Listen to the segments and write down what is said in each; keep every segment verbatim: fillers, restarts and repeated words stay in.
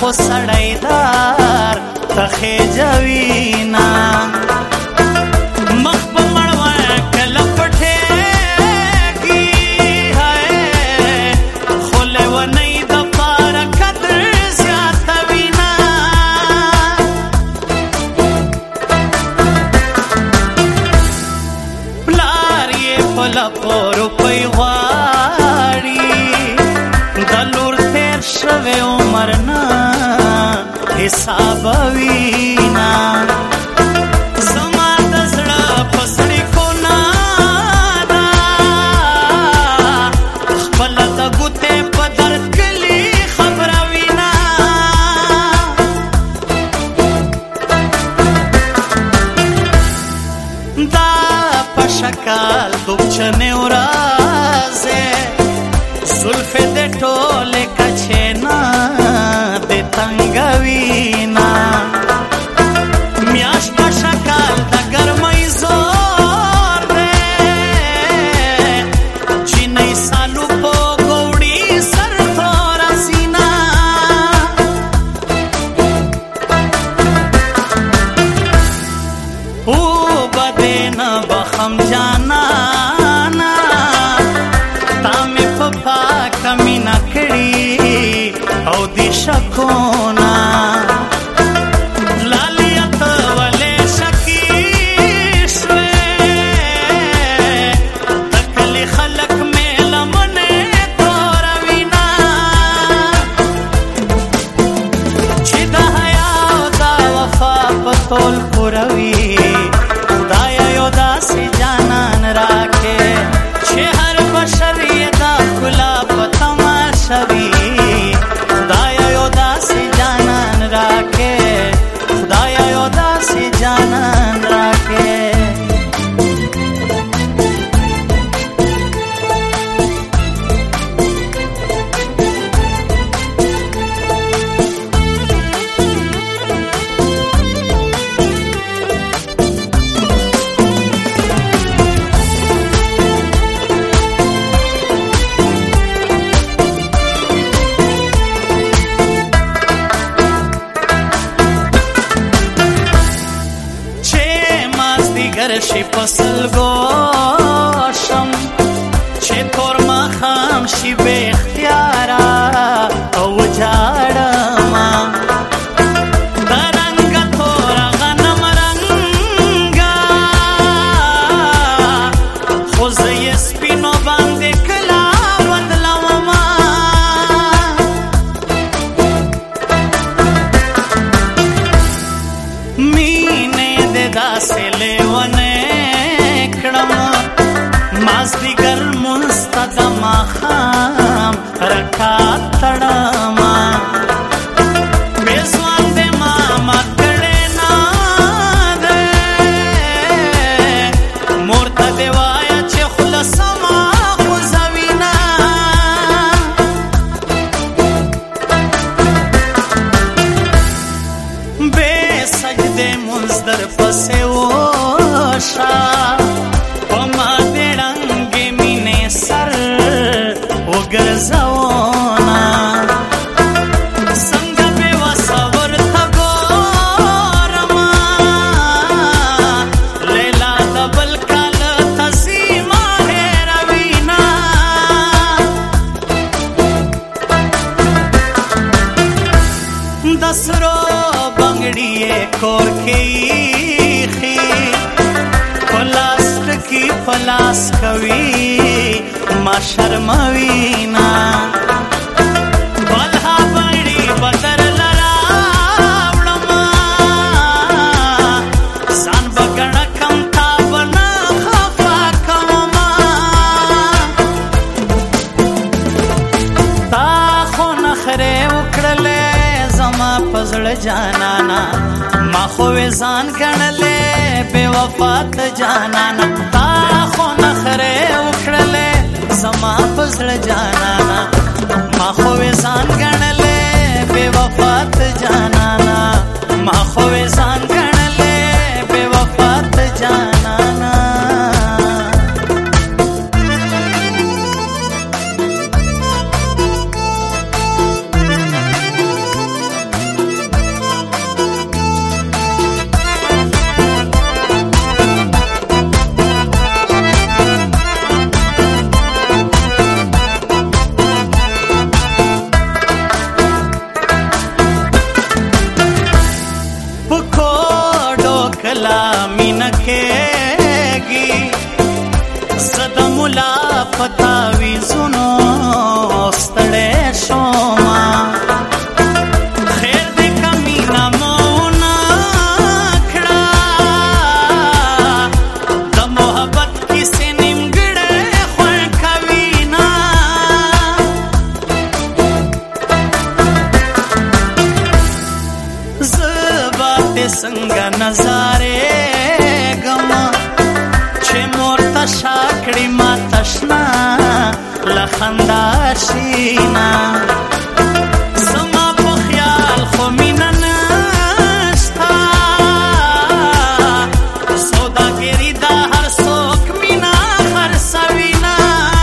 خو سړی دار تخې جوینا مخ په مړوه کله پټېږي هی خو لیونۍ د پاره قدر زیاتوینا پلار یې په لپو روپۍ غواړي د لور تېر شوی عمر نه حساب وینا زما د زړه په سړیکو نه ده خپله د ګوتې په درد کلي خبره وینا دا په شکال دوبچنې ورځې زلفې د ټولې کچې نه د تنګوینا میاشت په شکال د ګرمۍ زور دی چینی سالو په ګوړي سر توره سینا اوبه دې نه بخم جانانا تا مې په پاکه مینه کړي او دی شکونا لالیه ته ولې شکي شوې د کلي خلک مې لمنې توروینا چې د حیا او د وفا په تول پوروي خدایه یو داسې جانان راکې چې هر بشر یې د ښکلا په تماشه وي خدایا یو داسې جانان راکې خدایا یو داسې جانان راکې شي پسلګو شم چې تور ماښام شي بې اختیاره او وجاړمه د رنګه توره غنم رنګه خو زه یې سپینو باندې کله بدلومه مینې دې داسې لیونې مازدیګر مونځ ته د ماښام رکات تړمه بې ځوان دې ما مات کړې نه دی مور ته دې وایه چې خوله سمه خوځوینه بې سجدې مونځ در پسې وشه ګرځونا څنګه به وسور ته ګورما لیلا د بل کال تسیما هېروینا د سرو بنګړي کور کې ایښي پلاستیکي پلاس کوي ما شرموینا بلها بړي بدر لراوړما ځان بګړه کم تا بنا خفا کوما تا خو نخره وکړلې زما پزړه جانانا ما خو ځان ګڼلې بے وفات جانانا تا خو نخره وکړلې زما پزړه جانانا ما خو ځان ګڼلې بے وفات جانانا ما خو ځان ګڼلې بے وفات جانانا شوما خیر دې کمینا مونه کړه د محبت کیسې نیمګړې خوړ کوینا زبا دې څنګه نظارې ګما چې مور تشا کړي ما تشنا لخندا شینا زما په خیال خو مینا نشتا سوداګری دا هر څوک مینا خرڅوینا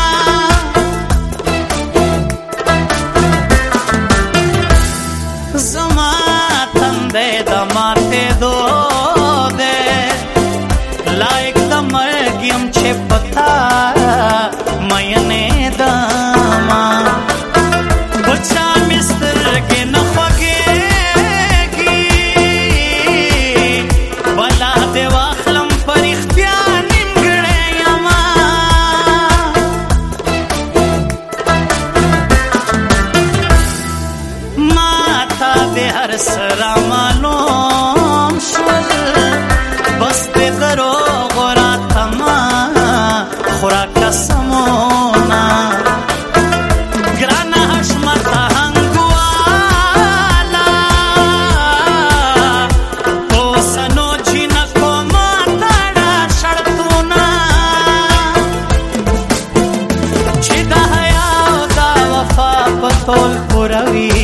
زما تندې د ماته دو دې لایک د مرګم چې پتا مینه دما بچا مستر کې نه خوږېږي بلا دې واخلم پر اختیار نیمګړی یما ماته دې هر سره معلوم شول بس دې دروغ راته ما خورا قسمونه ګرانه حشمته هنګواله اوسنو جینکو ماته شرطونه چې د حیا او د وفا په ټول پوروي